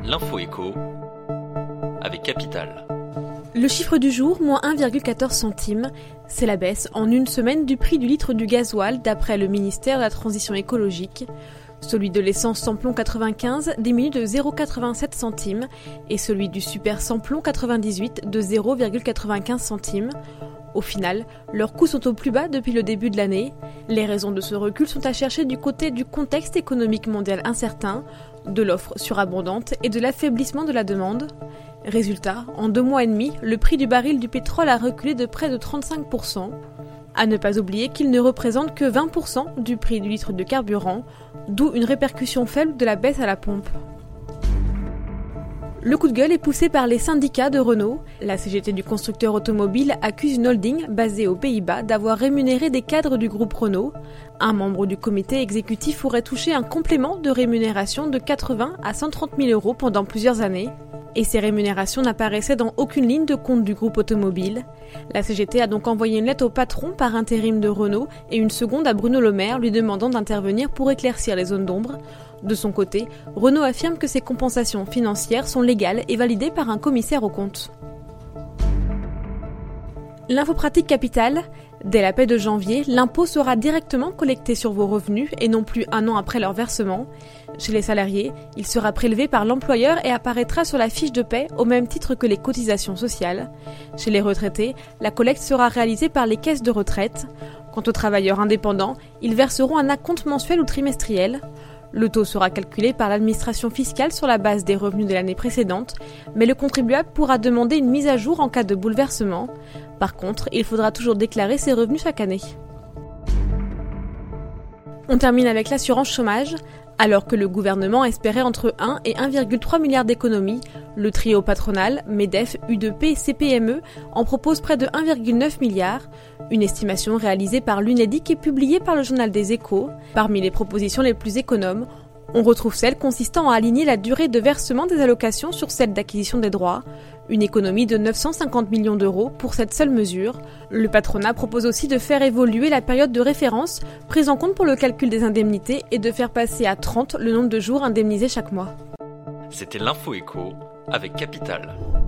L'info éco avec Capital. Le chiffre du jour, moins 1,14 centimes, c'est la baisse en une semaine du prix du litre du gasoil d'après le ministère de la Transition écologique. Celui de l'essence samplon 95 diminue de 0,87 centimes et celui du super samplon 98 de 0,95 centimes. Au final, leurs coûts sont au plus bas depuis le début de l'année. Les raisons de ce recul sont à chercher du côté du contexte économique mondial incertain, de l'offre surabondante et de l'affaiblissement de la demande. Résultat, en 2 mois et demi, le prix du baril du pétrole a reculé de près de 35%. À ne pas oublier qu'il ne représente que 20% du prix du litre de carburant, d'où une répercussion faible de la baisse à la pompe. Le coup de gueule est poussé par les syndicats de Renault. La CGT du constructeur automobile accuse une holding basée aux Pays-Bas d'avoir rémunéré des cadres du groupe Renault. Un membre du comité exécutif aurait touché un complément de rémunération de 80 à 130 000 euros pendant plusieurs années. Et ces rémunérations n'apparaissaient dans aucune ligne de compte du groupe automobile. La CGT a donc envoyé une lettre au patron par intérim de Renault et une seconde à Bruno Le Maire lui demandant d'intervenir pour éclaircir les zones d'ombre. De son côté, Renault affirme que ces compensations financières sont légales et validées par un commissaire aux comptes. L'info pratique Capital. Dès la paie de janvier, l'impôt sera directement collecté sur vos revenus et non plus un an après leur versement. Chez les salariés, il sera prélevé par l'employeur et apparaîtra sur la fiche de paie au même titre que les cotisations sociales. Chez les retraités, la collecte sera réalisée par les caisses de retraite. Quant aux travailleurs indépendants, ils verseront un acompte mensuel ou trimestriel. Le taux sera calculé par l'administration fiscale sur la base des revenus de l'année précédente, mais le contribuable pourra demander une mise à jour en cas de bouleversement. Par contre, il faudra toujours déclarer ses revenus chaque année. On termine avec l'assurance chômage. Alors que le gouvernement espérait entre 1 et 1,3 milliard d'économies, le trio patronal, MEDEF, U2P et CPME en propose près de 1,9 milliard, une estimation réalisée par l'UNEDIC et publiée par le journal des Échos. Parmi les propositions les plus économes, on retrouve celle consistant à aligner la durée de versement des allocations sur celle d'acquisition des droits, une économie de 950 millions d'euros pour cette seule mesure. Le patronat propose aussi de faire évoluer la période de référence prise en compte pour le calcul des indemnités et de faire passer à 30 le nombre de jours indemnisés chaque mois. C'était l'info éco avec Capital.